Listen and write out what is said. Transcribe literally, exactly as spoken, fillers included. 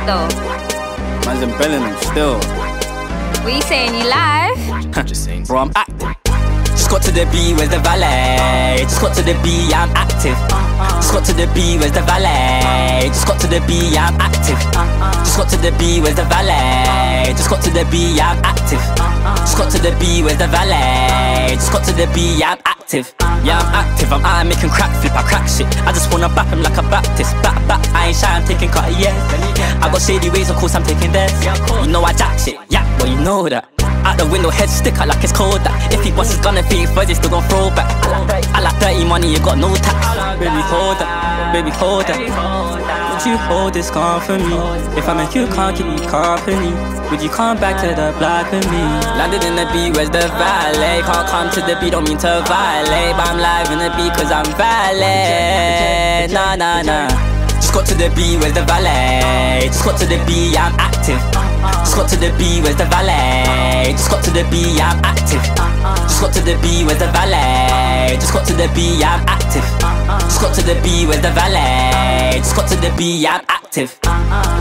though? Man's in Bellingham still. What you saying, you live? Just saying, bro, I'm active. Just got to the B, where's the valet? Just got to the B, I'm active. Just got to the B, where's the valet? Just got to the B, I'm active. Just got to the B, where's the valet? Just got to the B, I'm active. Just got to the B, where's the valet? Just got to the B, I'm active. Yeah, I'm active, I'm out making crack flip, I crack shit. I just wanna bap him like a Baptist. Back, back, I ain't shy, I'm taking cut, yeah. I got shady ways, of course I'm taking theirs. You know I jack shit, yeah, well you know that. Out the window, head sticker like it's cold that. If he busts his gun and feet fuzzy, still gon' throw back. I like dirty money, you got no tax. Baby hold that, baby hold that. Would you hold this gun for me? If I make you can't keep me company, would you come back to the block with me? Landed in the B, where's the valet? Can't come to the B, don't mean to violate, but I'm live in the B cause I'm valet. Nah, nah, nah. Just got to the B, where's the valet? Just got to the B, I'm active. Just got to the B, where's the valet? Just got to the B, I'm active. Just got to the B, where's the valet? Just got to the B, I'm active. Just got to the B, where's the valet? Just got to the B, I'm active.